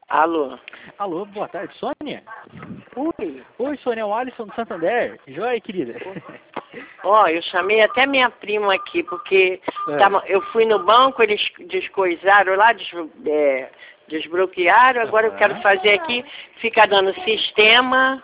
Alô? Alô, boa tarde, Sônia? Oi. Oi, Sônia, é o Alisson do Santander. Joia, querida? Ó, eu chamei até minha prima aqui, porque eu fui no banco, eles descoisaram lá, desbloquearam, agora eu quero fazer aqui, fica dando sistema.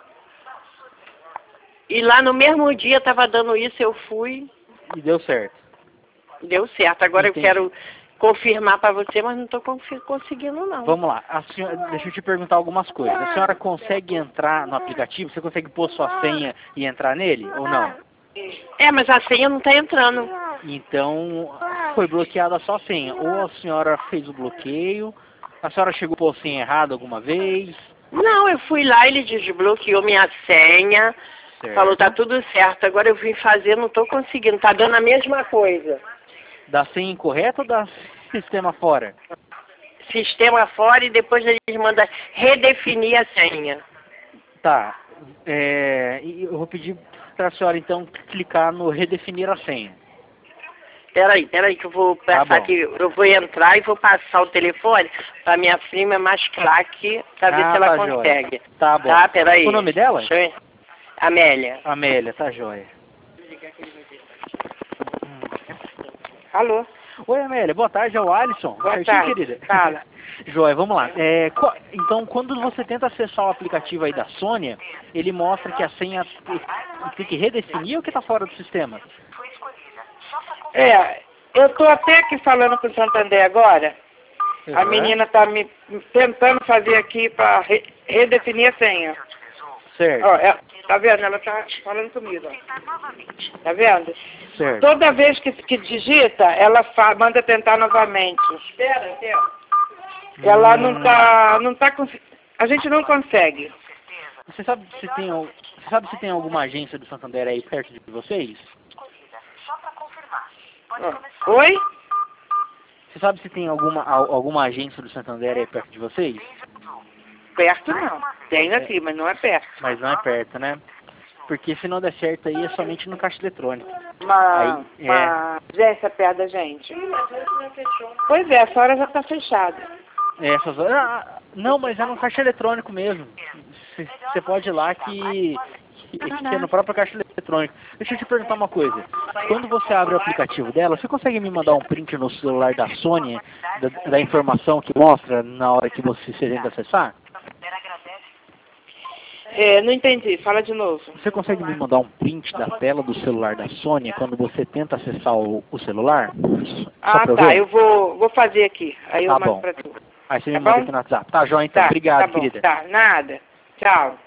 E lá no mesmo dia estava dando isso, eu fui. E deu certo. Deu certo. Agora Entendi. Eu quero confirmar para você, mas não estou conseguindo, não. Vamos lá. Deixa eu te perguntar algumas coisas. A senhora consegue entrar no aplicativo? Você consegue pôr sua senha e entrar nele ou não? É, mas a senha não está entrando. Então, foi bloqueada a sua senha. Ou a senhora fez o bloqueio, a senhora chegou a pôr a senha errada alguma vez? Não, eu fui lá, ele desbloqueou minha senha, falou, tá tudo certo. Agora eu vim fazer, não estou conseguindo, tá dando a mesma coisa. Da senha incorreta ou da sistema fora? Sistema fora e depois eles mandam redefinir a senha. Tá. E eu vou pedir para a senhora, então, clicar no redefinir a senha. Peraí, que eu vou passar aqui. Eu vou entrar e vou passar o telefone para minha prima mais craque, para ver se ela consegue. Joia. Tá bom. Tá, peraí. O nome dela? Amélia. Amélia, tá joia. Alô? Oi, Amélia, boa tarde, é o Alisson. Boa tarde, querida? fala. Joia, vamos lá. Então, quando você tenta acessar o aplicativo aí da Sônia, ele mostra que a senha tem que redefinir ou que tá fora do sistema? Eu tô até aqui falando com o Santander agora. A menina tá me tentando fazer aqui para redefinir a senha. Certo. Ó, tá vendo? Ela tá falando comigo, ó. Tá vendo? Certo. Toda vez que digita, ela manda tentar novamente. Espera. Ela não tá a gente não consegue. Você sabe se tem alguma agência do Santander aí perto de vocês? Oi? Você sabe se tem alguma agência do Santander aí perto de vocês? Perto não. Tem aqui, mas não é perto. Mas não é perto, né? Porque se não der certo aí é somente no caixa eletrônico. Uma agência perto da gente. Pois é, essa hora já tá fechada. Não, mas é no caixa eletrônico mesmo. Você pode ir lá que é no próprio caixa eletrônico. Deixa eu te perguntar uma coisa. Quando você abre o aplicativo dela, você consegue me mandar um print no celular da Sônia, da informação que mostra na hora que você tenta acessar? Não entendi. Fala de novo. Você consegue me mandar um print da tela do celular da Sônia quando você tenta acessar o celular? Tá. Eu vou fazer aqui. Aí eu mando pra tu. Aí você me manda aqui no WhatsApp. Tá, joia então. Obrigado, querida. Tá, nada. Tchau.